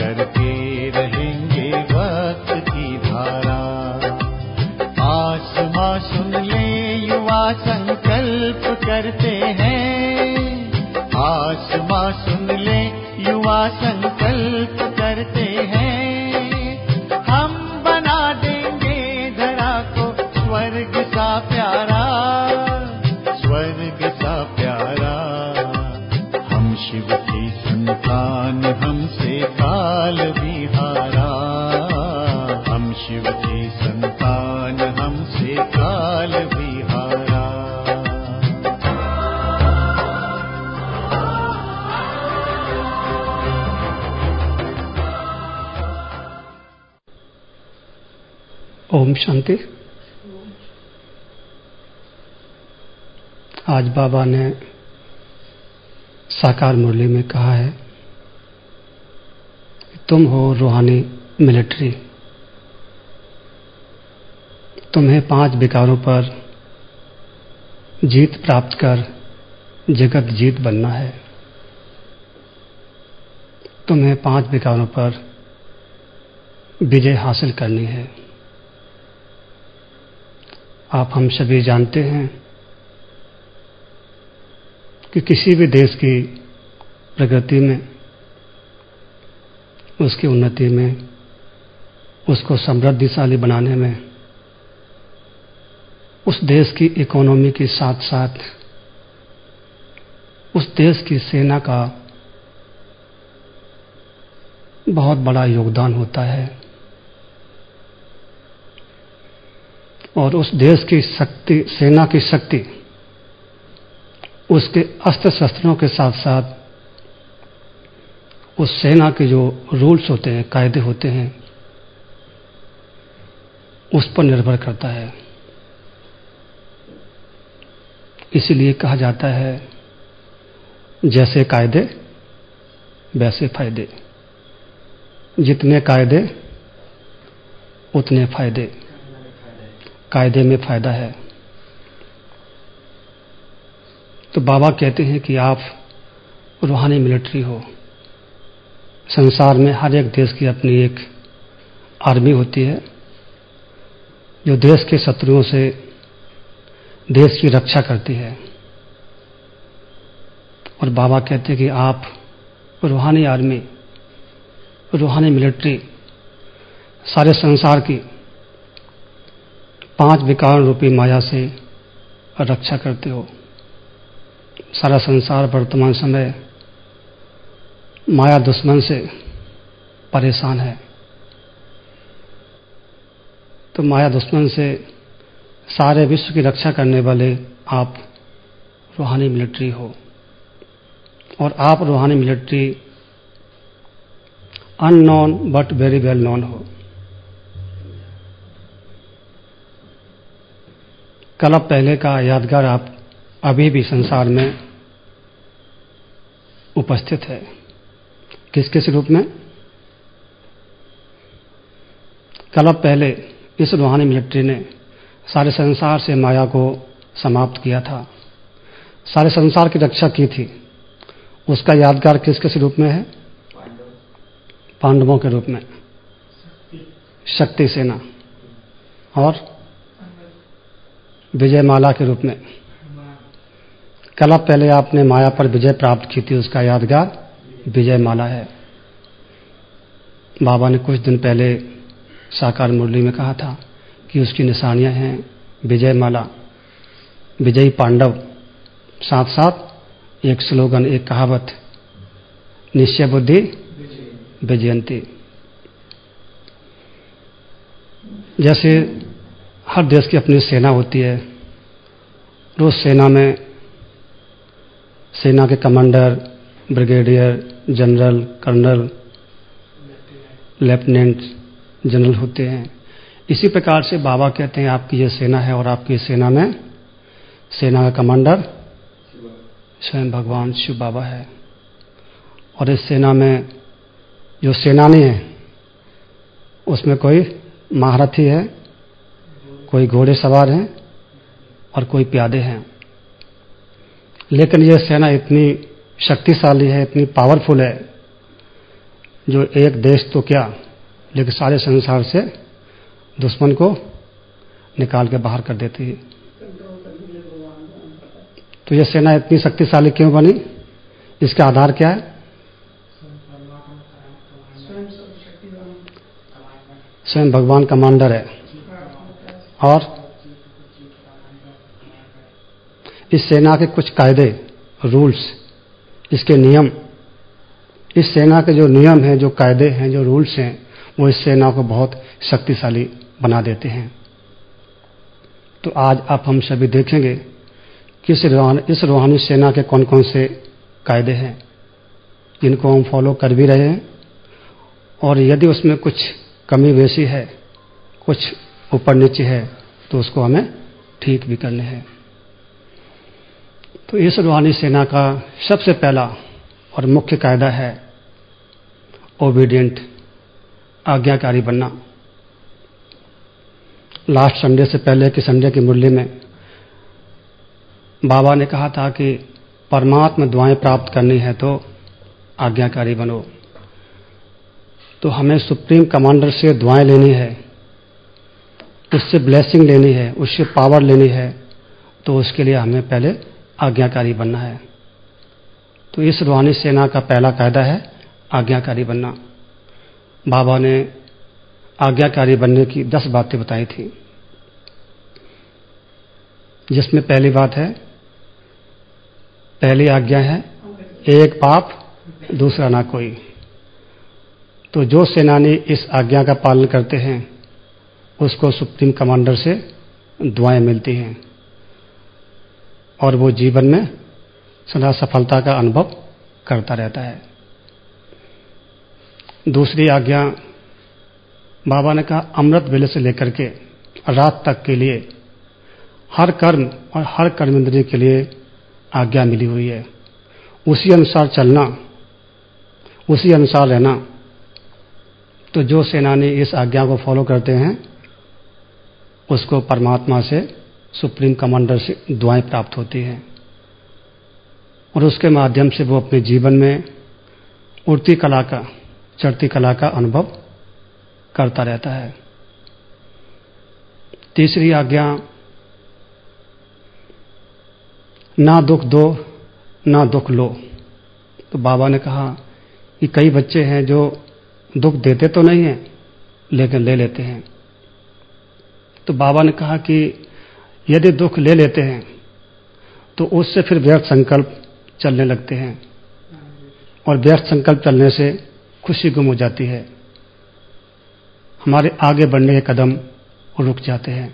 करते रहेंगे वक्त की धारा। आसमां सुन ले युवा संकल्प करते हैं, आसमां सुन ले युवा संकल्प करते हैं। हम बना देंगे धरा को स्वर्ग सा प्यारा, स्वर्ग सा प्यारा। हम शिव की संतान, हमसे काल भी हारा। हम शिव की संतान, हमसे काल भी हारा। ओम शांति। आज बाबा ने साकार मुरली में कहा है कि तुम हो रूहानी मिलिट्री, तुम्हें 5 विकारों पर जीत प्राप्त कर जगत जीत बनना है। तुम्हें 5 विकारों पर विजय हासिल करनी है। आप हम सभी जानते हैं कि किसी भी देश की प्रगति में, उसकी उन्नति में, उसको समृद्धिशाली बनाने में उस देश की इकोनॉमी के साथ साथ उस देश की सेना का बहुत बड़ा योगदान होता है। और उस देश की शक्ति, सेना की शक्ति, उसके अस्त्र शस्त्रों के साथ साथ उस सेना के जो रूल्स होते हैं, कायदे होते हैं, उस पर निर्भर करता है। इसलिए कहा जाता है जैसे कायदे वैसे फायदे, जितने कायदे उतने फायदे, कायदे में फायदा है। तो बाबा कहते हैं कि आप रूहानी मिलिट्री हो। संसार में हर एक देश की अपनी एक आर्मी होती है जो देश के शत्रुओं से देश की रक्षा करती है। और बाबा कहते हैं कि आप रूहानी आर्मी, रूहानी मिलिट्री सारे संसार की 5 विकार रूपी माया से रक्षा करते हो। सारा संसार वर्तमान समय माया दुश्मन से परेशान है। तो माया दुश्मन से सारे विश्व की रक्षा करने वाले आप रूहानी मिलिट्री हो। और आप रूहानी military unknown but very well known हो। कल पहले का यादगार आप अभी भी संसार में उपस्थित है। किस किस रूप में? कल पहले इस रूहानी मिलिट्री ने सारे संसार से माया को समाप्त किया था, सारे संसार की रक्षा की थी। उसका यादगार किस किस रूप में है? पांडवों के रूप में, शक्ति सेना, और विजयमाला के रूप में। कल पहले आपने माया पर विजय प्राप्त की थी, उसका यादगार विजयमाला है। बाबा ने कुछ दिन पहले साकार मुरली में कहा था कि उसकी निशानियां हैं विजयमाला, विजयी पांडव, साथ साथ एक स्लोगन, एक कहावत, निश्चय बुद्धि विजयंती। जैसे हर देश की अपनी सेना होती है, रोज सेना में सेना के commander, brigadier, general, colonel, lieutenant general होते हैं। इसी प्रकार से बाबा कहते हैं आपकी ये सेना है और आपकी सेना में सेना का कमांडर स्वयं भगवान शिव बाबा है। और इस सेना में जो सेनानी है उसमें कोई महारथी है, कोई घोड़े सवार हैं और कोई प्यादे हैं। लेकिन यह सेना इतनी शक्तिशाली है, इतनी पावरफुल है, जो एक देश तो क्या, लेकिन सारे संसार से दुश्मन को निकाल के बाहर कर देती है। तो यह सेना इतनी शक्तिशाली क्यों बनी? इसका आधार क्या है? स्वयं भगवान कमांडर है। और इस सेना के कुछ कायदे, रूल्स, इसके नियम, इस सेना के जो नियम हैं, जो कायदे हैं, जो रूल्स हैं, वो इस सेना को बहुत शक्तिशाली बना देते हैं। तो आज आप हम सभी देखेंगे कि इस रूहानी सेना के कौन कौन से कायदे हैं जिनको हम फॉलो कर भी रहे हैं, और यदि उसमें कुछ कमी बेसी है, कुछ ऊपर नीचे है, तो उसको हमें ठीक भी करने हैं। तो इस रूहानी सेना का सबसे पहला और मुख्य कायदा है ओबीडिएंट, आज्ञाकारी बनना। लास्ट संडे से पहले की संडे की मुरली में बाबा ने कहा था कि परमात्मा दुआएं प्राप्त करनी है तो आज्ञाकारी बनो। तो हमें सुप्रीम कमांडर से दुआएं लेनी है, उससे ब्लेसिंग लेनी है, उससे पावर लेनी है, तो उसके लिए हमें पहले आज्ञाकारी बनना है। तो इस रूहानी सेना का पहला कायदा है आज्ञाकारी बनना। बाबा ने आज्ञाकारी बनने की 10 बातें बताई थी, जिसमें पहली बात है, पहली आज्ञा है एक पाप दूसरा ना कोई। तो जो सेनानी इस आज्ञा का पालन करते हैं उसको सुप्रीम कमांडर से दुआएं मिलती हैं और वो जीवन में सदा सफलता का अनुभव करता रहता है। दूसरी आज्ञा बाबा ने कहा, अमृत वेले से लेकर के रात तक के लिए हर कर्म और हर कर्मेंद्रिय के लिए आज्ञा मिली हुई है। उसी अनुसार चलना, उसी अनुसार रहना। तो जो सेनानी इस आज्ञा को फॉलो करते हैं उसको परमात्मा से, सुप्रीम कमांडर से दुआएं प्राप्त होती हैं और उसके माध्यम से वो अपने जीवन में उड़ती कला का, चढ़ती कला का अनुभव करता रहता है। तीसरी आज्ञा, ना दुख दो ना दुख लो। तो बाबा ने कहा कि कई बच्चे हैं जो दुख देते तो नहीं हैं लेकिन ले लेते हैं। तो बाबा ने कहा कि यदि दुख ले लेते हैं तो उससे फिर व्यर्थ संकल्प चलने लगते हैं और व्यर्थ संकल्प चलने से खुशी गुम हो जाती है, हमारे आगे बढ़ने के कदम रुक जाते हैं।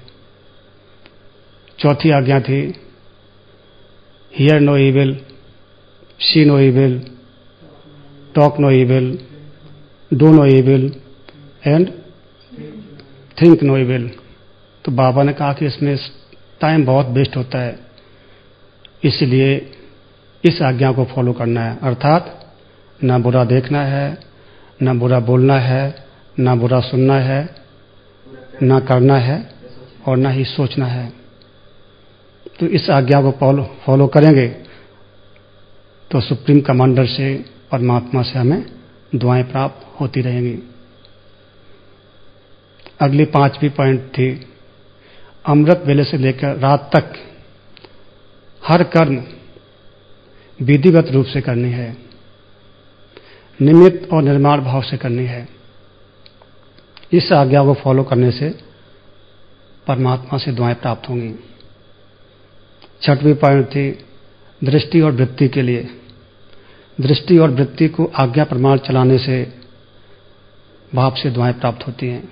चौथी आज्ञा थी, hear no evil, see no evil, talk no evil, do no evil and think no evil. तो बाबा ने कहा कि इसमें टाइम बहुत वेस्ट होता है, इसलिए इस आज्ञा को फॉलो करना है, अर्थात ना बुरा देखना है, ना बुरा बोलना है, ना बुरा सुनना है, ना करना है और ना ही सोचना है। तो इस आज्ञा को फॉलो करेंगे तो सुप्रीम कमांडर से, परमात्मा से हमें दुआएं प्राप्त होती रहेंगी। अगली 5वीं पॉइंट थी, अमृत वेले से लेकर रात तक हर कर्म विधिवत रूप से करनी है, निमित्त और निर्माण भाव से करनी है। इस आज्ञा को फॉलो करने से परमात्मा से दुआएं प्राप्त होंगी। 6वीं पॉइंट थी, दृष्टि और वृत्ति के लिए, दृष्टि और वृत्ति को आज्ञा प्रमाण चलाने से भाव से दुआएं प्राप्त होती हैं।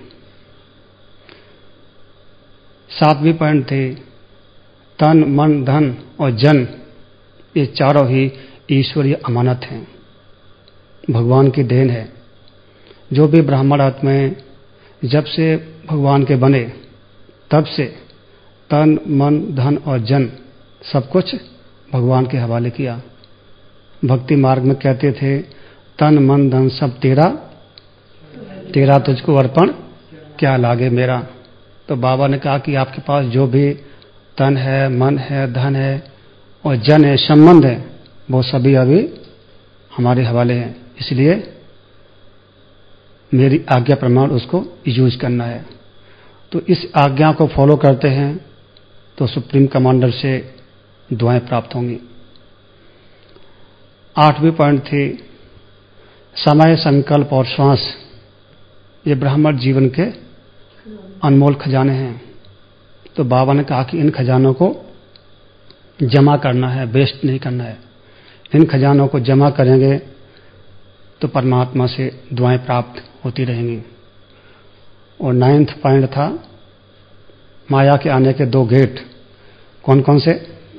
7वीं पॉइंट थी, तन मन धन और जन, ये चारों ही ईश्वरीय अमानत हैं, भगवान की देन है। जो भी ब्राह्मण आत्माएं जब से भगवान के बने तब से तन मन धन और जन सब कुछ भगवान के हवाले किया। भक्ति मार्ग में कहते थे, तन मन धन सब तेरा, तेरा तुझको अर्पण क्या लागे मेरा। तो बाबा ने कहा कि आपके पास जो भी तन है, मन है, धन है और जन है, संबंध है, वो सभी अभी हमारे हवाले हैं। इसलिए मेरी आज्ञा प्रमाण उसको यूज करना है। तो इस आज्ञा को फॉलो करते हैं तो सुप्रीम कमांडर से दुआएं प्राप्त होंगी। 8वीं पॉइंट थी समय, संकल्प और श्वास। ये ब्राह्मण जीवन के अनमोल खजाने हैं। तो बाबा ने कहा कि इन खजानों को जमा करना है, वेस्ट नहीं करना है। इन खजानों को जमा करेंगे तो परमात्मा से दुआएं प्राप्त होती रहेंगी। और 9th पॉइंट था माया के आने के 2 गेट। कौन कौन से?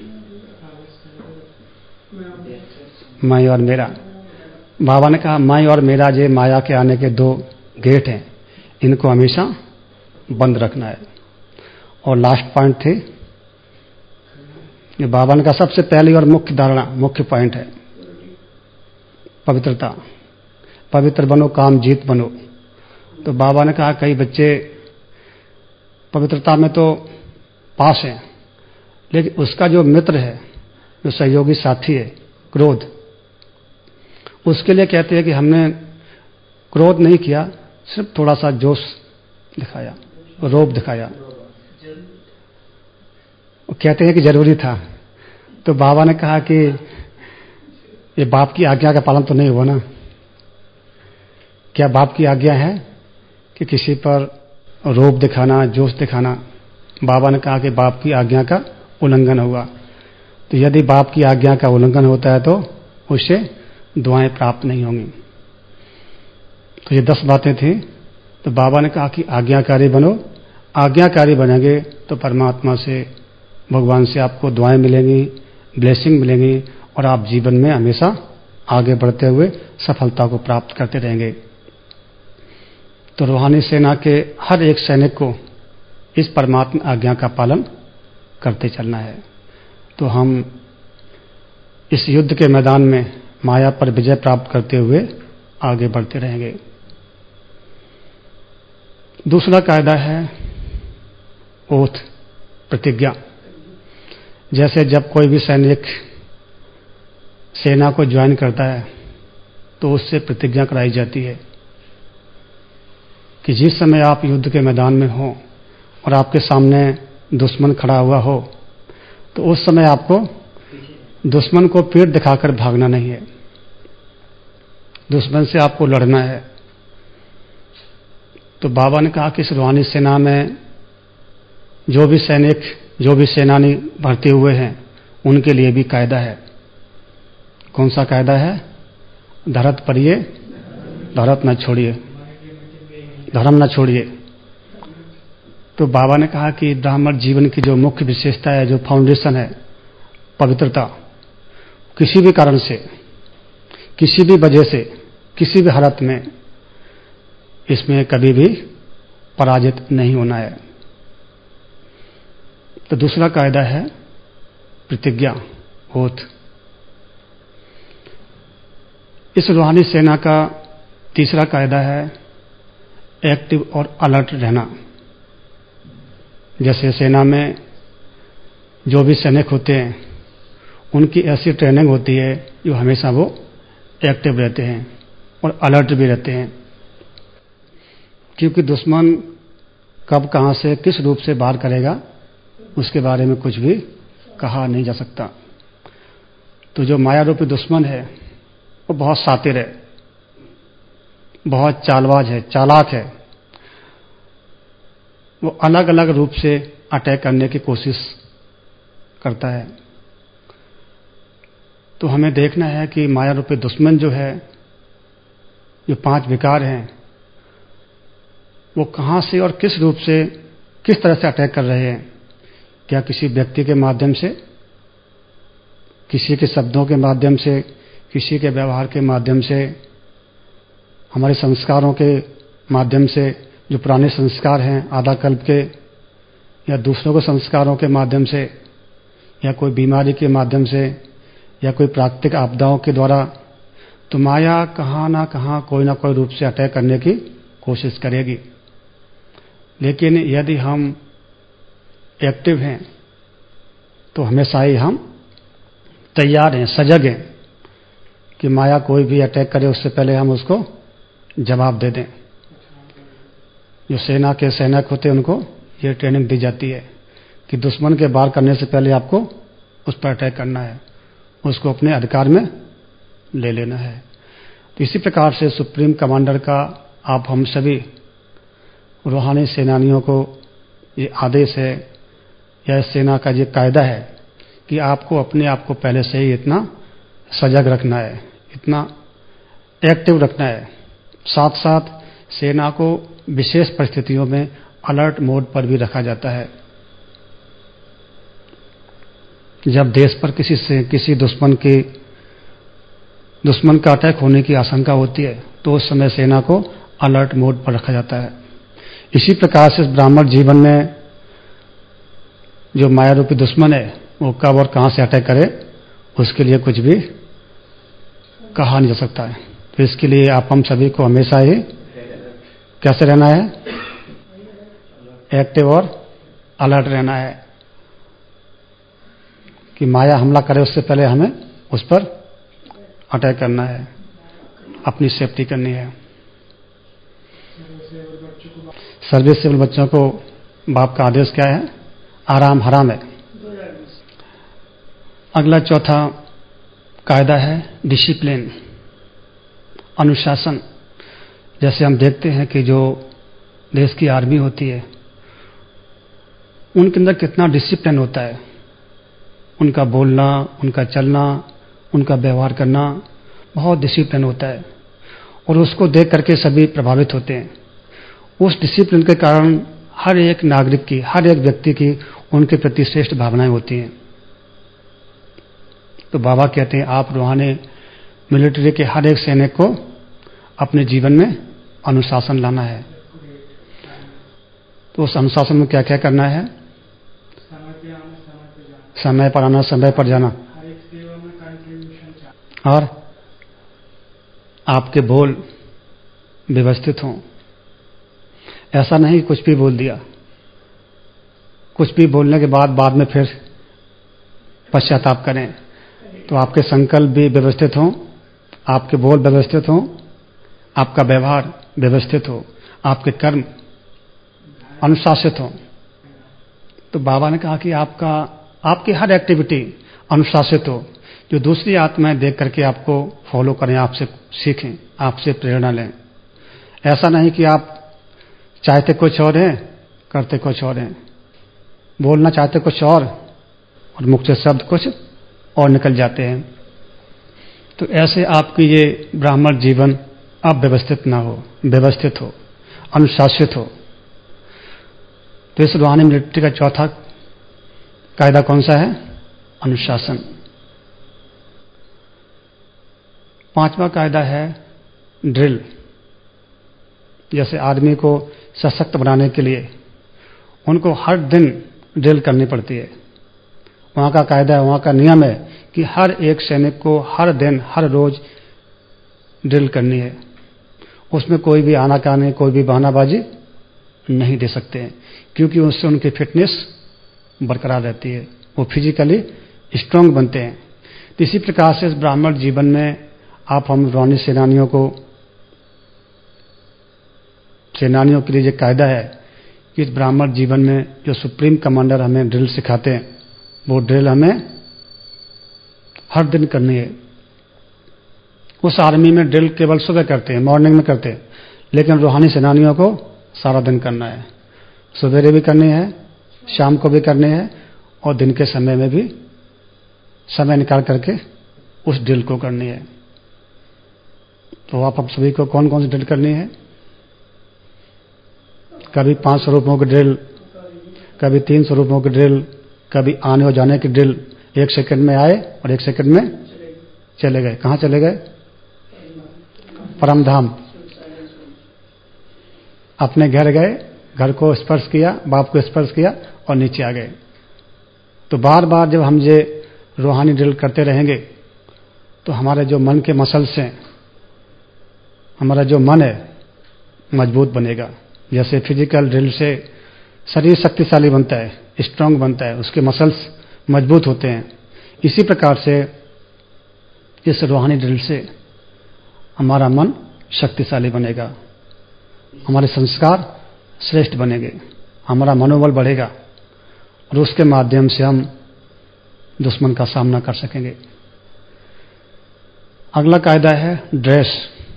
मैं और मेरा। बाबा ने कहा मैं और मेरा ये माया के आने के 2 गेट हैं, इनको हमेशा बंद रखना है। और लास्ट पॉइंट थी, ये बाबा ने कहा सबसे पहली और मुख्य धारणा, मुख्य पॉइंट है पवित्रता। पवित्र बनो, काम जीत बनो। तो बाबा ने कहा कई बच्चे पवित्रता में तो पास हैं, लेकिन उसका जो मित्र है, जो सहयोगी साथी है, क्रोध, उसके लिए कहते हैं कि हमने क्रोध नहीं किया, सिर्फ थोड़ा सा जोश दिखाया, रोब दिखाया। वो कहते हैं कि जरूरी था। तो बाबा ने कहा कि ये बाप की आज्ञा का पालन तो नहीं हुआ ना। क्या बाप की आज्ञा है कि किसी पर रोब दिखाना, जोश दिखाना? बाबा ने कहा कि बाप की आज्ञा का उल्लंघन हुआ। तो यदि बाप की आज्ञा का उल्लंघन होता है तो उससे दुआएं प्राप्त नहीं होंगी। तो ये 10 बातें थी। तो बाबा ने कहा कि आज्ञाकारी बनो। आज्ञाकारी बनेंगे तो परमात्मा से, भगवान से आपको दुआएं मिलेंगी, ब्लेसिंग मिलेंगी और आप जीवन में हमेशा आगे बढ़ते हुए सफलता को प्राप्त करते रहेंगे। तो रूहानी सेना के हर एक सैनिक को इस परमात्मा आज्ञा का पालन करते चलना है। तो हम इस युद्ध के मैदान में माया पर विजय प्राप्त करते हुए आगे बढ़ते रहेंगे। दूसरा कायदा है ओथ, प्रतिज्ञा। जैसे जब कोई भी सैनिक सेना को ज्वाइन करता है तो उससे प्रतिज्ञा कराई जाती है कि जिस समय आप युद्ध के मैदान में हो और आपके सामने दुश्मन खड़ा हुआ हो तो उस समय आपको दुश्मन को पीठ दिखाकर भागना नहीं है, दुश्मन से आपको लड़ना है। तो बाबा ने कहा कि इस रूहानी सेना में जो भी सैनिक, जो भी सेनानी भर्ती हुए हैं, उनके लिए भी कायदा है। कौन सा कायदा है? धरत परिये धरत न छोड़िए, धर्म न छोड़िए। तो बाबा ने कहा कि ब्राह्मण जीवन की जो मुख्य विशेषता है, जो फाउंडेशन है, पवित्रता, किसी भी कारण से, किसी भी वजह से, किसी भी हालत में इसमें कभी भी पराजित नहीं होना है। तो दूसरा कायदा है प्रतिज्ञा, ओथ। इस रूहानी सेना का तीसरा कायदा है एक्टिव और अलर्ट रहना। जैसे सेना में जो भी सैनिक होते हैं उनकी ऐसी ट्रेनिंग होती है जो हमेशा वो एक्टिव रहते हैं और अलर्ट भी रहते हैं, क्योंकि दुश्मन कब, कहां से, किस रूप से वार करेगा उसके बारे में कुछ भी कहा नहीं जा सकता। तो जो माया रूपी दुश्मन है वो बहुत शातिर है, बहुत चालबाज है, चालाक है। वो अलग अलग रूप से अटैक करने की कोशिश करता है। तो हमें देखना है कि माया रूपी दुश्मन जो है, जो 5 विकार हैं, वो कहां से और किस रूप से, किस तरह से अटैक कर रहे हैं। क्या किसी व्यक्ति के माध्यम से, किसी के शब्दों के माध्यम से, किसी के व्यवहार के माध्यम से, हमारे संस्कारों के माध्यम से, जो पुराने संस्कार हैं आधा कल्प के, या दूसरों के संस्कारों के माध्यम से, या कोई बीमारी के माध्यम से, या कोई प्राकृतिक आपदाओं के द्वारा। तो माया कहां ना कहां कोई ना कोई रूप से अटैक करने की कोशिश करेगी। लेकिन यदि हम एक्टिव हैं तो हमेशा ही हम तैयार हैं, सजग हैं कि माया कोई भी अटैक करे उससे पहले हम उसको जवाब दे दें। जो सेना के सैनिक होते हैं उनको ये ट्रेनिंग दी जाती है कि दुश्मन के वार करने से पहले आपको उस पर अटैक करना है, उसको अपने अधिकार में ले लेना है। तो इसी प्रकार से सुप्रीम कमांडर का आप हम सभी रूहानी सेनानियों को ये आदेश है या सेना का ये कायदा है कि आपको अपने आप को पहले से ही इतना सजग रखना है, इतना एक्टिव रखना है। साथ साथ सेना को विशेष परिस्थितियों में अलर्ट मोड पर भी रखा जाता है। जब देश पर किसी दुश्मन का अटैक होने की आशंका होती है तो उस समय सेना को अलर्ट मोड पर रखा जाता है। इसी प्रकार से ब्राह्मण जीवन में जो माया रूपी दुश्मन है वो कब और कहां से अटैक करे उसके लिए कुछ भी कहा नहीं जा सकता है। तो इसके लिए आप हम सभी को हमेशा ही कैसे रहना है, एक्टिव और अलर्ट रहना है कि माया हमला करे उससे पहले हमें उस पर अटैक करना है, अपनी सेफ्टी करनी है। सर्विसेबल बच्चों को बाप का आदेश क्या है? आराम हराम है। अगला चौथा कायदा है डिसिप्लिन, अनुशासन। जैसे हम देखते हैं कि जो देश की आर्मी होती है उनके अंदर कितना डिसिप्लिन होता है, उनका बोलना, उनका चलना, उनका व्यवहार करना बहुत डिसिप्लिन होता है और उसको देख करके सभी प्रभावित होते हैं। उस डिसिप्लिन के कारण हर एक नागरिक की, हर एक व्यक्ति की उनके प्रति श्रेष्ठ भावनाएं होती हैं। तो बाबा कहते हैं आप रूहानी मिलिट्री के हर एक सैनिक को अपने जीवन में अनुशासन लाना है। तो उस अनुशासन में क्या क्या करना है? समय पर आना, समय पर जाना, और आपके बोल व्यवस्थित हों। ऐसा नहीं कुछ भी बोल दिया, कुछ भी बोलने के बाद में फिर पश्चाताप करें। तो आपके संकल्प भी व्यवस्थित हों, आपके बोल व्यवस्थित हों, आपका व्यवहार व्यवस्थित हो, आपके कर्म अनुशासित हो। तो बाबा ने कहा कि आपकी हर एक्टिविटी अनुशासित हो, जो दूसरी आत्माएं देख करके आपको फॉलो करें, आपसे सीखें, आपसे प्रेरणा लें। ऐसा नहीं कि आप चाहते कुछ और हैं, करते कुछ और हैं, बोलना चाहते कुछ और मुख से शब्द कुछ और निकल जाते हैं। तो ऐसे आपकी ये ब्राह्मण जीवन अव्यवस्थित ना हो, व्यवस्थित हो, अनुशासित हो। तो इस रूहानी मिलिट्री का चौथा कायदा कौन सा है? अनुशासन। पांचवा कायदा है ड्रिल। जैसे आदमी को सशक्त बनाने के लिए उनको हर दिन ड्रिल करनी पड़ती है। वहां का कायदा है, वहां का नियम है कि हर एक सैनिक को हर दिन, हर रोज ड्रिल करनी है। उसमें कोई भी आनाकानी, कोई भी बहानाबाजी नहीं दे सकते हैं, क्योंकि उससे उनकी फिटनेस बरकरार रहती है, वो फिजिकली स्ट्रांग बनते हैं। तो इसी प्रकार से इस ब्राह्मण जीवन में आप हम रूहानी सेनानियों के लिए ये कायदा है कि इस ब्राह्मण जीवन में जो सुप्रीम कमांडर हमें ड्रिल सिखाते हैं वो ड्रिल हमें हर दिन करनी है। उस आर्मी में ड्रिल केवल सुबह करते हैं, मॉर्निंग में करते हैं, लेकिन रूहानी सेनानियों को सारा दिन करना है। सवेरे भी करनी है, शाम को भी करनी है, और दिन के समय में भी समय निकाल करके उस ड्रिल को करनी है। तो आप सभी को कौन कौन सी ड्रिल करनी है? कभी 500 रुपयों की ड्रिल, कभी 300 रुपयों की ड्रिल, कभी आने और जाने की ड्रिल। 1 सेकंड में आए और 1 सेकंड में चले गए। कहां चले गए? परम धाम। अपने घर गए, घर को स्पर्श किया, बाप को स्पर्श किया और नीचे आ गए। तो बार बार जब हम ये रूहानी ड्रिल करते रहेंगे तो हमारे जो मन के मसल्स हैं, हमारा जो मन है मजबूत बनेगा। जैसे फिजिकल ड्रिल से शरीर शक्तिशाली बनता है, स्ट्रांग बनता है, उसके मसल्स मजबूत होते हैं। इसी प्रकार से इस रूहानी ड्रिल से हमारा मन शक्तिशाली बनेगा, हमारे संस्कार श्रेष्ठ बनेंगे, हमारा मनोबल बढ़ेगा और उसके माध्यम से हम दुश्मन का सामना कर सकेंगे। अगला कायदा है ड्रेस।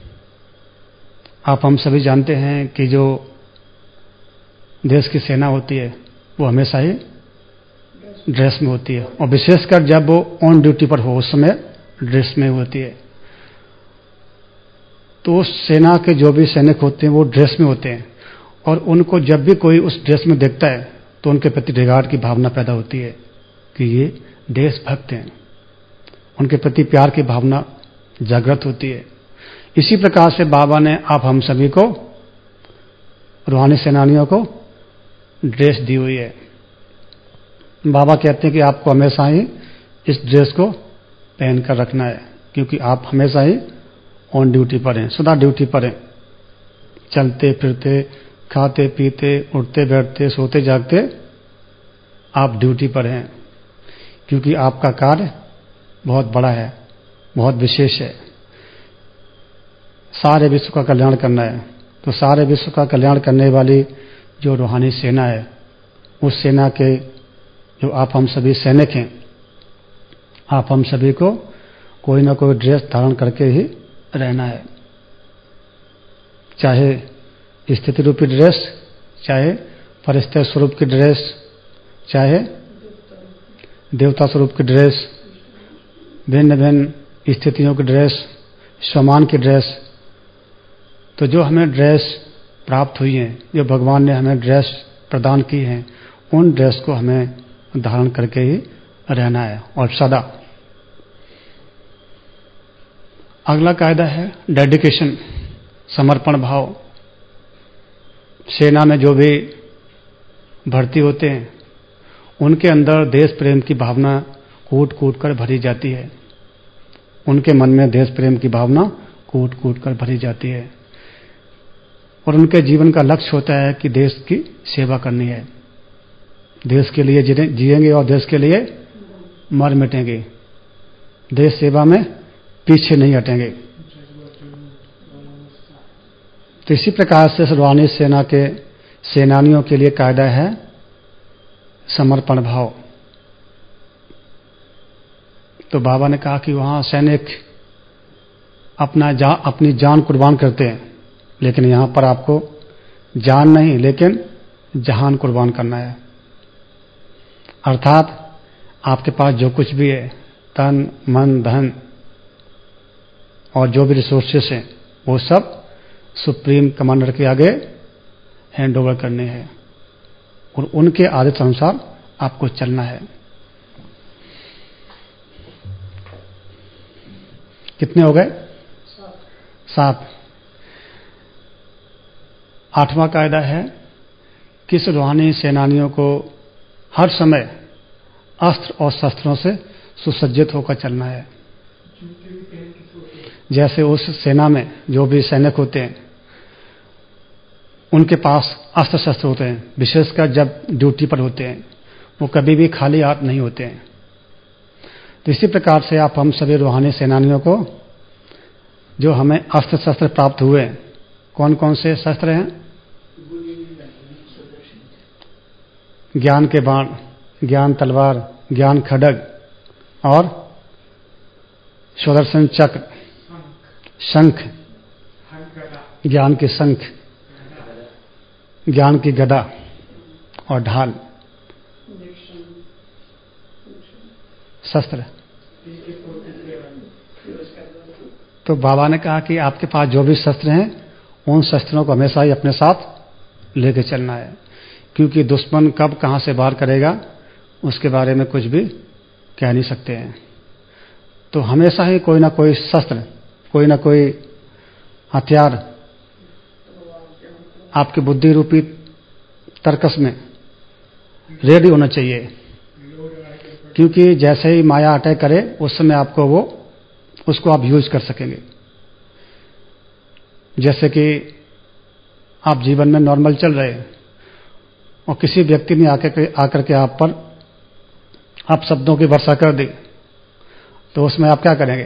आप हम सभी जानते हैं कि जो देश की सेना होती है वो हमेशा ही ड्रेस में होती है, और विशेषकर जब वो ऑन ड्यूटी पर हो उस समय ड्रेस में होती है। तो उस सेना के जो भी सैनिक होते हैं वो ड्रेस में होते हैं, और उनको जब भी कोई उस ड्रेस में देखता है तो उनके प्रति रिगार्ड की भावना पैदा होती है कि ये देशभक्त हैं, उनके प्रति प्यार की भावना जागृत होती है। इसी प्रकार से बाबा ने आप हम सभी को, रूहानी सेनानियों को ड्रेस दी हुई है। बाबा कहते हैं कि आपको हमेशा ही इस ड्रेस को पहनकर रखना है, क्योंकि आप हमेशा ही ऑन ड्यूटी पर हैं, सदा ड्यूटी पर हैं। चलते फिरते, खाते पीते, उठते बैठते, सोते जागते आप ड्यूटी पर हैं, क्योंकि आपका कार्य बहुत बड़ा है, बहुत विशेष है। सारे विश्व का कल्याण करना है। तो सारे विश्व का कल्याण करने वाली जो रूहानी सेना है, उस सेना के जो आप हम सभी सैनिक हैं, आप हम सभी को कोई ना कोई ड्रेस धारण करके ही रहना है, चाहे स्थिति रूपी ड्रेस, चाहे फरिश्ते स्वरूप की ड्रेस, चाहे देवता स्वरूप की ड्रेस, भिन्न भिन्न स्थितियों की ड्रेस, सम्मान की ड्रेस। तो जो हमें ड्रेस प्राप्त हुई है, जो भगवान ने हमें ड्रेस प्रदान की है, उन ड्रेस को हमें धारण करके ही रहना है और सदा। अगला कायदा है डेडिकेशन, समर्पण भाव। सेना में जो भी भर्ती होते हैं उनके अंदर देश प्रेम की भावना कूट कूट कर भरी जाती है, उनके मन में देश प्रेम की भावना कूट कूट कर भरी जाती है, और उनके जीवन का लक्ष्य होता है कि देश की सेवा करनी है, देश के लिए जिएंगे और देश के लिए मर मिटेंगे, देश सेवा में पीछे नहीं हटेंगे। तो इसी प्रकार से रूहानी सेना के सेनानियों के लिए कायदा है समर्पण भाव। तो बाबा ने कहा कि वहां सैनिक अपनी जान कुर्बान करते हैं, लेकिन यहां पर आपको जान नहीं लेकिन जहान कुर्बान करना है। अर्थात आपके पास जो कुछ भी है, तन मन धन और जो भी रिसोर्सेस हैं, वो सब सुप्रीम कमांडर के आगे हैंड ओवर करने हैं, और उनके आदेश अनुसार आपको चलना है। कितने हो गए? 7। 8वां कायदा है किस रूहानी सेनानियों को हर समय अस्त्र और शस्त्रों से सुसज्जित होकर चलना है। जैसे उस सेना में जो भी सैनिक होते हैं उनके पास अस्त्र शस्त्र होते हैं, विशेषकर जब ड्यूटी पर होते हैं, वो कभी भी खाली हाथ नहीं होते हैं। तो इसी प्रकार से आप हम सभी रूहानी सेनानियों को जो हमें अस्त्र शस्त्र प्राप्त हुए, कौन कौन से शस्त्र हैं? ज्ञान के बाण, ज्ञान तलवार, ज्ञान खड्ग और सुदर्शन चक्र, शंख, ज्ञान के शंख, ज्ञान की गदा और ढाल, शस्त्र। तो बाबा ने कहा कि आपके पास जो भी शस्त्र हैं उन शस्त्रों को हमेशा ही अपने साथ लेके चलना है, क्योंकि दुश्मन कब कहां से वार करेगा उसके बारे में कुछ भी कह नहीं सकते हैं। तो हमेशा ही कोई ना कोई शस्त्र, कोई ना कोई हथियार आपकी बुद्धि रूपी तर्कस में रेडी होना चाहिए, क्योंकि जैसे ही माया अटैक करे उस समय उसको आप यूज कर सकेंगे। जैसे कि आप जीवन में नॉर्मल चल रहे हैं और किसी व्यक्ति ने आकर के आप शब्दों की वर्षा कर दी, तो उसमें आप क्या करेंगे?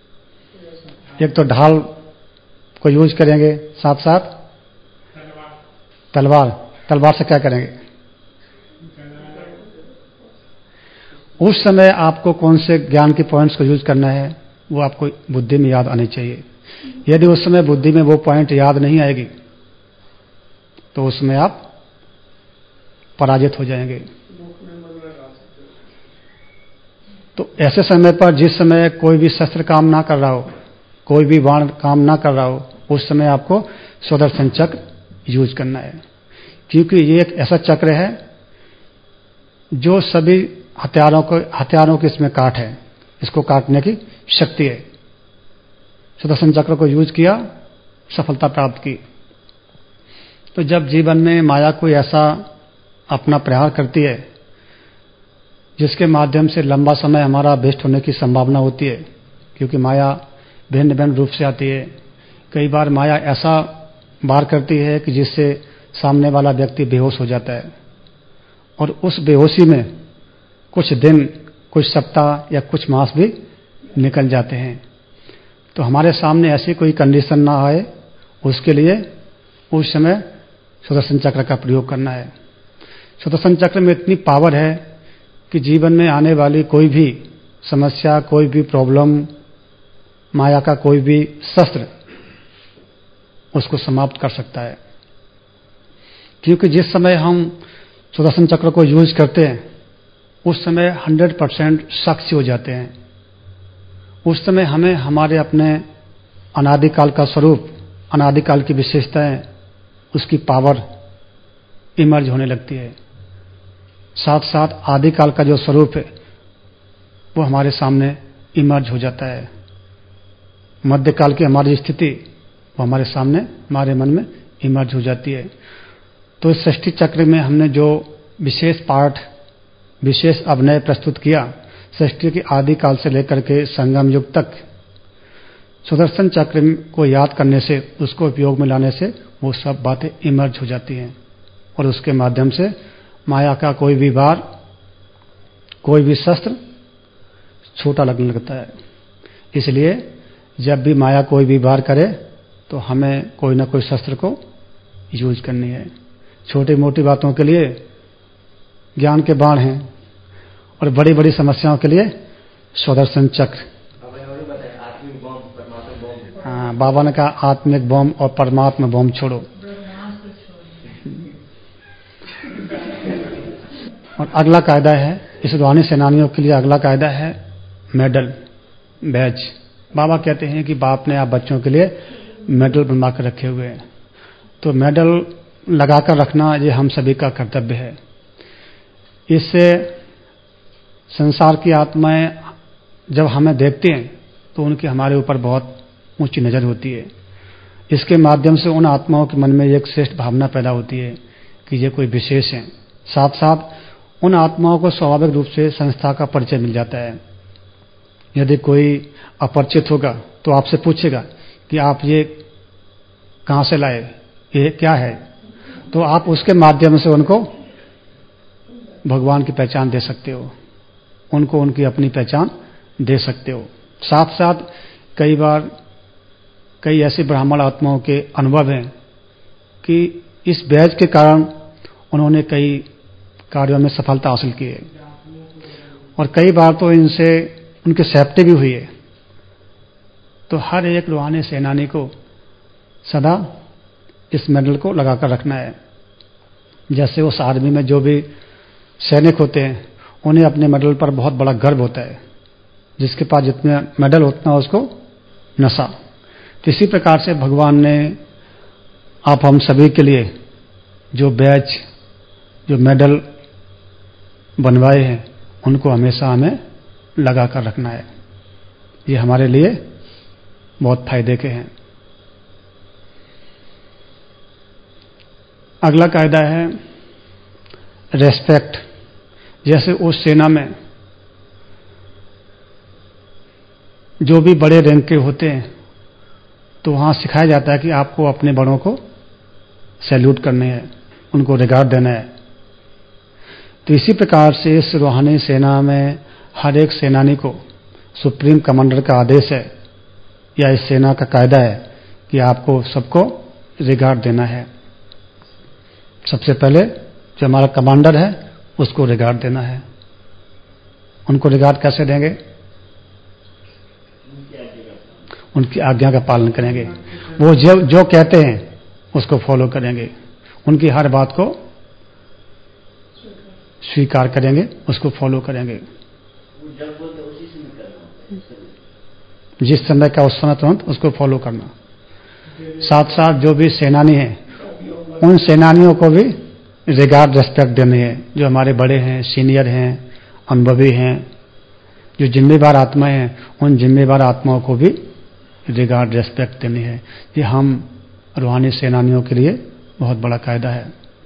एक तो ढाल को यूज करेंगे, साथ साथ तलवार से क्या करेंगे? उस समय आपको कौन से ज्ञान के पॉइंट्स को यूज करना है वो आपको बुद्धि में याद आनी चाहिए। यदि उस समय बुद्धि में वो पॉइंट याद नहीं आएगी तो उसमें आप पराजित हो जाएंगे। तो ऐसे समय पर जिस समय कोई भी शस्त्र काम ना कर रहा हो, कोई भी बाण काम ना कर रहा हो, उस समय आपको सुदर्शन चक्र यूज करना है, क्योंकि ये एक ऐसा चक्र है जो सभी हथियारों के इसमें काट है, इसको काटने की शक्ति है। सुदर्शन चक्र को यूज किया, सफलता प्राप्त की। तो जब जीवन में माया कोई ऐसा अपना प्रहार करती है जिसके माध्यम से लंबा समय हमारा वेस्ट होने की संभावना होती है, क्योंकि माया भिन्न भिन्न रूप से आती है। कई बार माया ऐसा वार करती है कि जिससे सामने वाला व्यक्ति बेहोश हो जाता है, और उस बेहोशी में कुछ दिन, कुछ सप्ताह या कुछ मास भी निकल जाते हैं। तो हमारे सामने ऐसी कोई कंडीशन ना आए, उसके लिए उस समय सुदर्शन चक्र का प्रयोग करना है। सुदर्शन चक्र में इतनी पावर है कि जीवन में आने वाली कोई भी समस्या, कोई भी प्रॉब्लम, माया का कोई भी शस्त्र उसको समाप्त कर सकता है। क्योंकि जिस समय हम सुदर्शन चक्र को यूज करते हैं उस समय 100% साक्षी हो जाते हैं। उस समय हमें हमारे अपने अनादिकाल का स्वरूप, अनादिकाल की विशेषताएं, उसकी पावर इमर्ज होने लगती है। साथ साथ आदिकाल का जो स्वरूप है वो हमारे सामने इमर्ज हो जाता है। मध्यकाल की हमारी स्थिति वो हमारे सामने, हमारे मन में इमर्ज हो जाती है। तो इस सृष्टि चक्र में हमने जो विशेष पाठ, विशेष अभिनय प्रस्तुत किया, सृष्टि के आदिकाल से लेकर के संगम युग तक, सुदर्शन चक्र को याद करने से, उसको उपयोग में लाने से वो सब बातें इमर्ज हो जाती हैं, और उसके माध्यम से माया का कोई भी वार, कोई भी शस्त्र छोटा लगने लगता है। इसलिए जब भी माया कोई भी वार करे तो हमें कोई ना कोई शस्त्र को यूज करनी है। छोटी मोटी बातों के लिए ज्ञान के बाण हैं, और बड़ी बड़ी समस्याओं के लिए सुदर्शन चक्र। हाँ, बाबा ने कहा आत्मिक बम और परमात्मा बम छोड़ो। और अगला कायदा है, इस रूहानी सेनानियों के लिए अगला कायदा है मेडल, बैज। बाबा कहते हैं कि बाप ने आप बच्चों के लिए मेडल बनवा कर रखे हुए हैं, तो मेडल लगाकर रखना ये हम सभी का कर्तव्य है। इससे संसार की आत्माएं जब हमें देखती हैं तो उनकी हमारे ऊपर बहुत ऊंची नजर होती है। इसके माध्यम से उन आत्माओं के मन में एक श्रेष्ठ भावना पैदा होती है कि ये कोई विशेष है। साथ साथ उन आत्माओं को स्वाभाविक रूप से संस्था का परिचय मिल जाता है। यदि कोई अपरिचित होगा तो आपसे पूछेगा कि आप ये कहां से लाए, ये क्या है, तो आप उसके माध्यम से उनको भगवान की पहचान दे सकते हो, उनको उनकी अपनी पहचान दे सकते हो। साथ साथ कई बार कई ऐसी ब्राह्मण आत्माओं के अनुभव हैं कि इस बैज के कारण उन्होंने कई कार्यों में सफलता हासिल की है, और कई बार तो इनसे उनकी सेफ्टी भी हुई है। तो हर एक रूहानी सेनानी को सदा इस मेडल को लगाकर रखना है। जैसे उस आर्मी में जो भी सैनिक होते हैं उन्हें अपने मेडल पर बहुत बड़ा गर्व होता है, जिसके पास जितने मेडल उतना उसको नशा। तो इसी प्रकार से भगवान ने आप हम सभी के लिए जो बैज, जो मेडल बनवाए हैं उनको हमेशा हमें लगा कर रखना है। ये हमारे लिए बहुत फायदे के हैं। अगला कायदा है रेस्पेक्ट। जैसे उस सेना में जो भी बड़े रैंक के होते हैं तो वहां सिखाया जाता है कि आपको अपने बड़ों को सैल्यूट करने हैं, उनको रिगार्ड देना है। तो इसी प्रकार से इस रूहानी सेना में हर एक सेनानी को सुप्रीम कमांडर का आदेश है या इस सेना का कायदा है कि आपको सबको रिगार्ड देना है। सबसे पहले जो हमारा कमांडर है उसको रिगार्ड देना है। उनको रिगार्ड कैसे देंगे? उनकी आज्ञा का पालन करेंगे। वो जो कहते हैं उसको फॉलो करेंगे, उनकी हर बात को स्वीकार करेंगे, उसको फॉलो करेंगे। जिस समय का उस समय तुरंत उसको फॉलो करना। साथ साथ जो भी सेनानी हैं उन सेनानियों को भी रिगार्ड रेस्पेक्ट देनी है। जो हमारे बड़े हैं, सीनियर हैं, अनुभवी हैं, जो जिम्मेदार आत्माएं हैं, उन जिम्मेदार आत्माओं को भी रिगार्ड रेस्पेक्ट देनी है। ये हम रूहानी सेनानियों के लिए बहुत बड़ा कायदा है,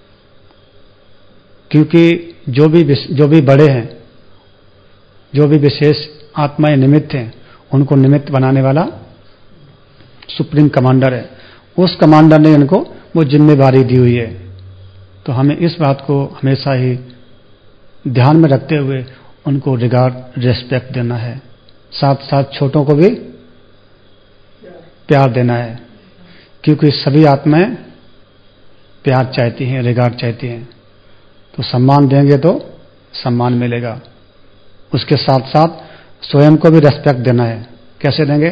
क्योंकि जो भी बड़े हैं, जो भी विशेष आत्माएं निमित्त हैं, उनको निमित्त बनाने वाला सुप्रीम कमांडर है। उस कमांडर ने इनको वो जिम्मेदारी दी हुई है। तो हमें इस बात को हमेशा ही ध्यान में रखते हुए उनको रिगार्ड रेस्पेक्ट देना है। साथ साथ छोटों को भी प्यार देना है, क्योंकि सभी आत्माएं प्यार चाहती हैं, रिगार्ड चाहती हैं। तो सम्मान देंगे तो सम्मान मिलेगा। उसके साथ साथ स्वयं को भी रेस्पेक्ट देना है। कैसे देंगे?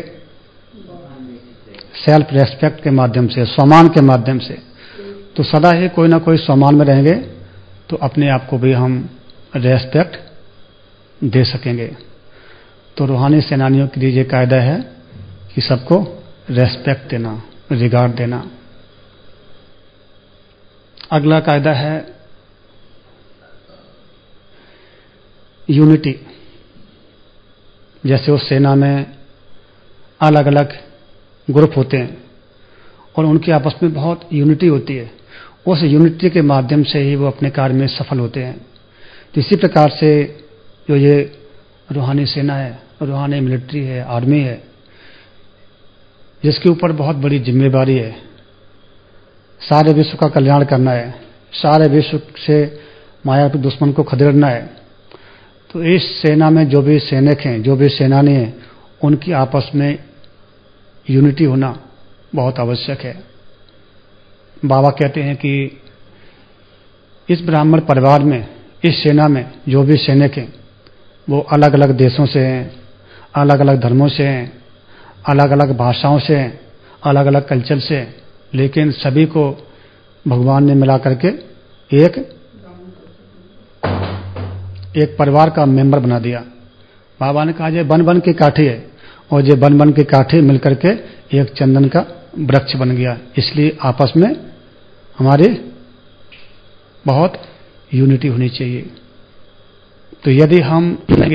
सेल्फ रेस्पेक्ट के माध्यम से, सम्मान के माध्यम से। तो सदा ही कोई ना कोई सम्मान में रहेंगे तो अपने आप को भी हम रेस्पेक्ट दे सकेंगे। तो रूहानी सेनानियों के लिए ये कायदा है कि सबको रेस्पेक्ट देना, रिगार्ड देना। अगला कायदा है यूनिटी। जैसे उस सेना में अलग अलग ग्रुप होते हैं और उनकी आपस में बहुत यूनिटी होती है। उस यूनिटी के माध्यम से ही वो अपने कार्य में सफल होते हैं। तो इसी प्रकार से जो ये रूहानी सेना है, रूहानी मिलिट्री है, आर्मी है, जिसके ऊपर बहुत बड़ी जिम्मेदारी है, सारे विश्व का कल्याण करना है, सारे विश्व से माया के दुश्मन को खदेड़ना है। तो इस सेना में जो भी सैनिक हैं, जो भी सेनानी हैं, उनकी आपस में यूनिटी होना बहुत आवश्यक है। बाबा कहते हैं कि इस ब्राह्मण परिवार में, इस सेना में जो भी सैनिक हैं वो अलग अलग देशों से हैं, अलग अलग धर्मों से हैं, अलग अलग भाषाओं से हैं, अलग अलग कल्चर से हैं, लेकिन सभी को भगवान ने मिला करके एक परिवार का मेंबर बना दिया। बाबा ने कहा ये बन बन की काठी है, और ये बन बन की काठी मिलकर के एक चंदन का वृक्ष बन गया। इसलिए आपस में हमारी बहुत यूनिटी होनी चाहिए। तो यदि हम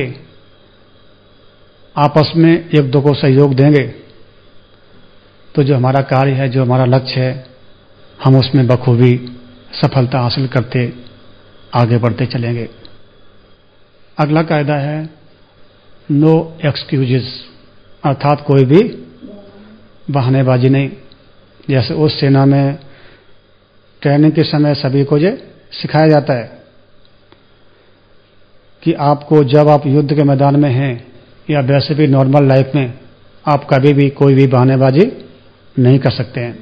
आपस में एक दो को सहयोग देंगे तो जो हमारा कार्य है, जो हमारा लक्ष्य है, हम उसमें बखूबी सफलता हासिल करते आगे बढ़ते चलेंगे। अगला कायदा है नो एक्सक्यूजेस, अर्थात कोई भी बहानेबाजी नहीं। जैसे उस सेना में ट्रेनिंग के समय सभी को ये सिखाया जाता है कि आपको जब आप युद्ध के मैदान में हैं या वैसे भी नॉर्मल लाइफ में आप कभी भी कोई भी बहानेबाजी नहीं कर सकते हैं।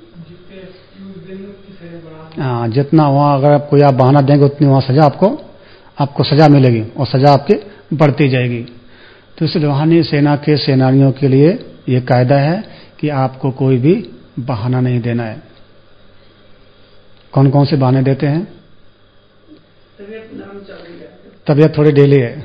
हाँ, जितना वहाँ अगर कोई आप बहाना देंगे उतनी वहाँ सजा आपको सजा मिलेगी और सजा आपकी बढ़ती जाएगी। तो इस रूहानी सेना के सेनानियों के लिए ये कायदा है कि आपको कोई भी बहाना नहीं देना है। कौन कौन से बहाने देते हैं? तबीयत थोड़ी डेली है,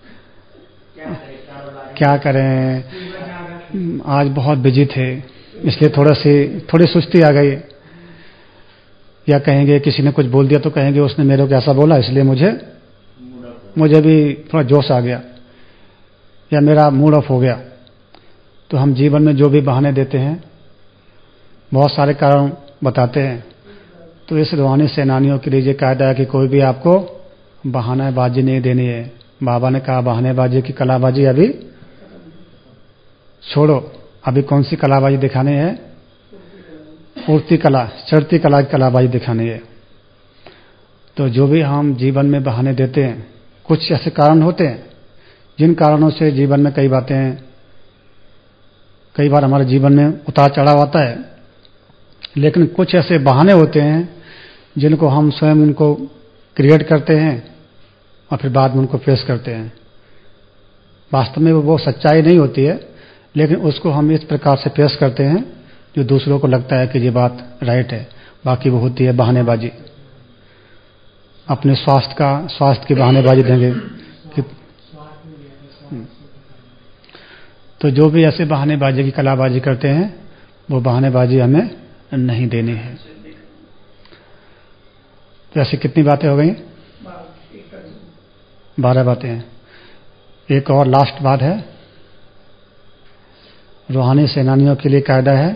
क्या करें, आज बहुत बिजी थे इसलिए थोड़ी सुस्ती आ गई, या कहेंगे किसी ने कुछ बोल दिया तो कहेंगे उसने मेरे को ऐसा बोला इसलिए मुझे भी थोड़ा जोश आ गया या मेरा मूड ऑफ हो गया। तो हम जीवन में जो भी बहाने देते हैं बहुत सारे कारण बताते हैं। तो इस रूहानी सेनानियों के लिए ये कायदा है कि कोई भी आपको बहानाबाजी नहीं देनी है। बाबा ने कहा बहानेबाजी की कलाबाजी अभी छोड़ो। अभी कौन सी कलाबाजी दिखानी है? उड़ती कला, चढ़ती कला की कलाबाजी दिखानी है। तो जो भी हम जीवन में बहाने देते हैं, कुछ ऐसे कारण होते हैं जिन कारणों से जीवन में कई बार हमारे जीवन में उतार चढ़ाव आता है, लेकिन कुछ ऐसे बहाने होते हैं जिनको हम स्वयं उनको क्रिएट करते हैं और फिर बाद में उनको पेश करते हैं। वास्तव में वो सच्चाई नहीं होती है, लेकिन उसको हम इस प्रकार से पेश करते हैं जो दूसरों को लगता है कि ये बात राइट है, बाकी वो होती है बहानेबाजी। अपने स्वास्थ्य की बहानेबाजी देंगे कि तो जो भी ऐसे बहानेबाजी की कलाबाजी करते हैं वो बहानेबाजी हमें नहीं देनी है। तो ऐसी कितनी बातें हो गई? 12 बातें हैं। एक और लास्ट बात है, रूहानी सेनानियों के लिए कायदा है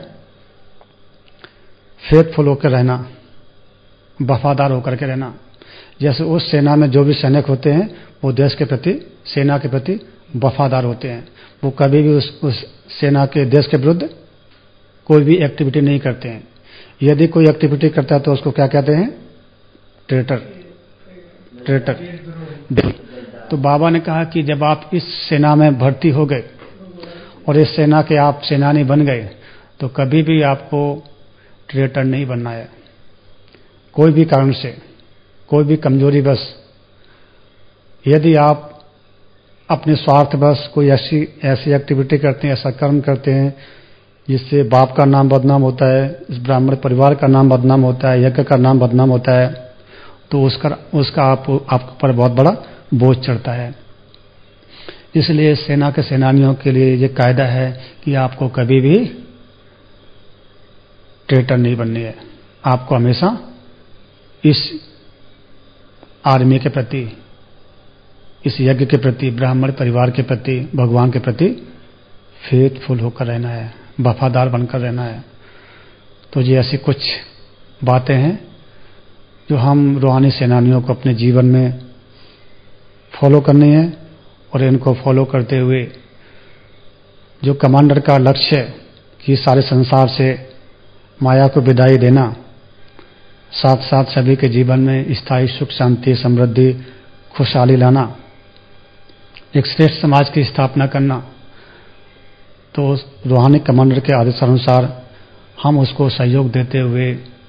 फेथफुल होकर रहना, वफादार होकर के रहना। जैसे उस सेना में जो भी सैनिक होते हैं वो देश के प्रति, सेना के प्रति वफादार होते हैं। वो कभी भी उस सेना के, देश के विरुद्ध कोई भी एक्टिविटी नहीं करते हैं। यदि कोई एक्टिविटी करता है तो उसको क्या कहते हैं? ट्रेटर। तो बाबा ने कहा कि जब आप इस सेना में भर्ती हो गए और इस सेना के आप सेनानी बन गए तो कभी भी आपको ट्रेटर नहीं बनना है। कोई भी कारण से, कोई भी कमजोरी बस, यदि आप अपने स्वार्थ बस कोई ऐसी एक्टिविटी करते हैं, ऐसा कर्म करते हैं जिससे बाप का नाम बदनाम होता है, इस ब्राह्मण परिवार का नाम बदनाम होता है, यज्ञ का नाम बदनाम होता है, तो उसका आप पर बहुत बड़ा बोझ चढ़ता है। इसलिए सेना के सेनानियों के लिए ये कायदा है कि आपको कभी भी ट्रेटर नहीं बननी है। आपको हमेशा इस आर्मी के प्रति, इस यज्ञ के प्रति, ब्राह्मण परिवार के प्रति, भगवान के प्रति फेथफुल होकर रहना है, वफादार बनकर रहना है। तो ये ऐसी कुछ बातें हैं जो हम रूहानी सेनानियों को अपने जीवन में फॉलो करनी है, और इनको फॉलो करते हुए जो कमांडर का लक्ष्य है कि सारे संसार से माया को विदाई देना, साथ साथ सभी के जीवन में स्थायी सुख, शांति, समृद्धि, खुशहाली लाना, एक श्रेष्ठ समाज की स्थापना करना, तो रूहानी कमांडर के आदेशानुसार हम उसको सहयोग देते हुए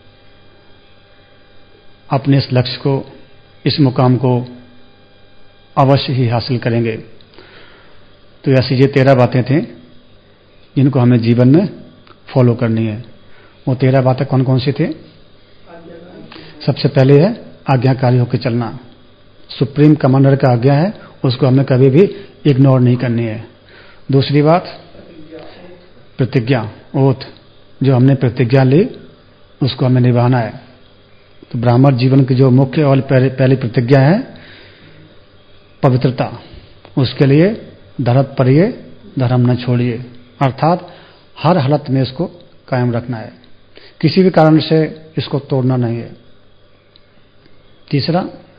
अपने इस लक्ष्य को, इस मुकाम को अवश्य ही हासिल करेंगे। तो ऐसी ये 13 बातें थी जिनको हमें जीवन में फॉलो करनी है। वो 13 बातें कौन कौन सी थी? सबसे पहले है आज्ञाकारी होकर चलना। सुप्रीम कमांडर का आज्ञा है, उसको हमें कभी भी इग्नोर नहीं करनी है। दूसरी बात प्रतिज्ञा, ओथ, जो हमने प्रतिज्ञा ली उसको हमें निभाना है। तो ब्राह्मण जीवन की जो मुख्य और पहली प्रतिज्ञा है पवित्रता, उसके लिए धरत परिये धर्म न छोड़िए, अर्थात हर हालत में इसको कायम रखना है, किसी भी कारण से इसको तोड़ना नहीं है। तीसरा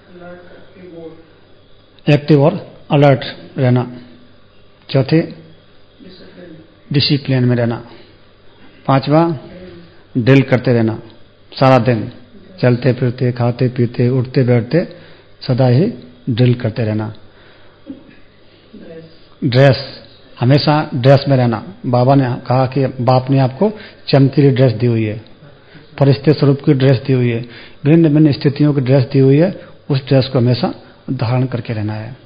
एक्टिव और अलर्ट रहना। चौथे डिसिप्लिन में रहना। पांचवा ड्रिल करते रहना, सारा दिन चलते फिरते, खाते पीते, उठते बैठते सदा ही ड्रिल करते रहना। ड्रेस, हमेशा ड्रेस में रहना। बाबा ने कहा कि बाप ने आपको चमकीली ड्रेस दी हुई है, फरिश्ते स्वरूप की ड्रेस दी हुई है, भिन्न भिन्न स्थितियों की ड्रेस दी हुई है, उस ड्रेस को हमेशा धारण करके रहना है।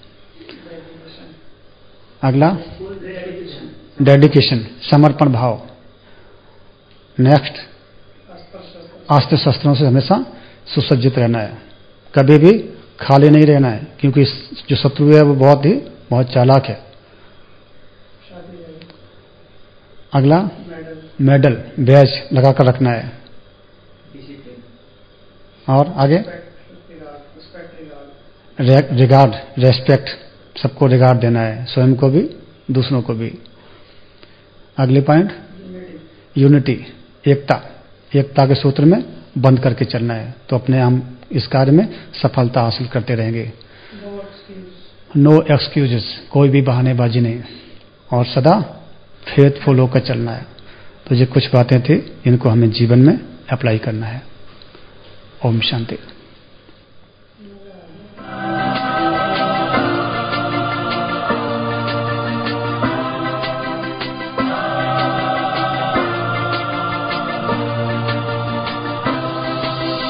अगला डेडिकेशन, समर्पण भाव। नेक्स्ट अस्त्र शस्त्रों से हमेशा सुसज्जित रहना है, कभी भी खाली नहीं रहना है, क्योंकि जो शत्रु है वो बहुत चालाक है। अगला मेडल, बैज लगाकर रखना है। और आगे रिगार्ड, रेस्पेक्ट, सबको रिगार्ड देना है, स्वयं को भी दूसरों को भी। अगले पॉइंट यूनिटी, एकता के सूत्र में बंद करके चलना है, तो अपने हम इस कार्य में सफलता हासिल करते रहेंगे। नो एक्सक्यूजेस, कोई भी बहानेबाजी नहीं, और सदा फेथफुल होकर चलना है। तो ये कुछ बातें थी इनको हमें जीवन में अप्लाई करना है। ओम शांति।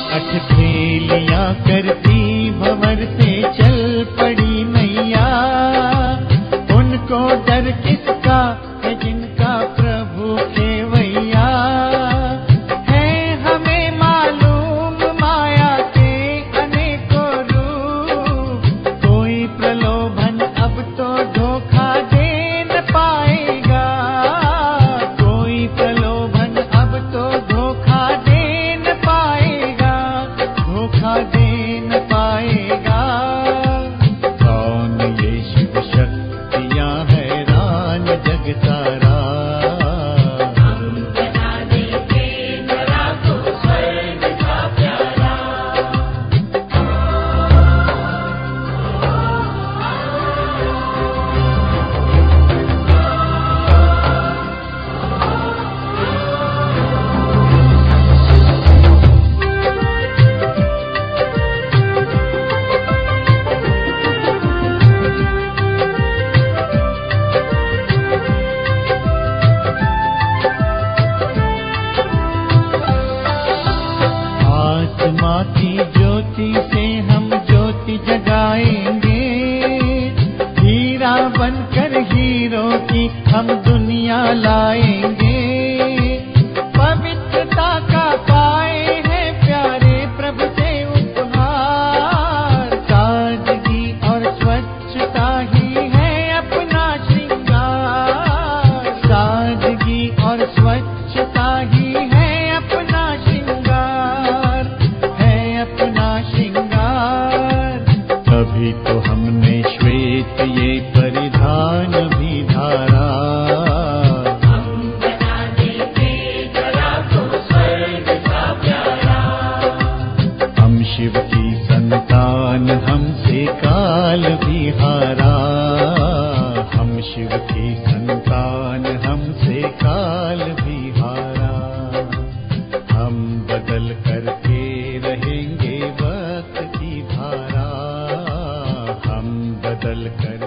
अठखेलियां करती भंवर से चल पड़ी नैया, उनको डर किसका है जिनका प्रभु खेवैया। है हमें मालूम माया के अनेकों रूप, कोई प्रलोभन अब तो धोखा दे न पाएगा, कोई प्रलोभन अब तो धोखा दे न पाएगा, धोखा दे न पाएगा। कौन ये शिव शक्तियां हैरान जग सारा, हम बना देंगे धरा को स्वर्ग का प्यारा। आत्मा की ज्योति से हम ज्योति जगाएंगे, हीरा बनकर हीरो की हम दुनिया लाएंगे। पवित्रता का पाए हैं प्यारे प्रभु से उपहार, सादगी और स्वच्छता ही है अपना श्रृंगार, सादगी और स्वच्छता ही है अपना श्रृंगार, है अपना श्रृंगार। तभी तो हमने श्वेत ये परिधान भी धारा, हम बना देंगे धरा को स्वर्ग का प्यारा। हम शिव की संतान हमसे काल भी हारा, हम शिव की संतान हमसे काल भी हारा। हम बदल करके रहेंगे वक्त की धारा, हम बदल कर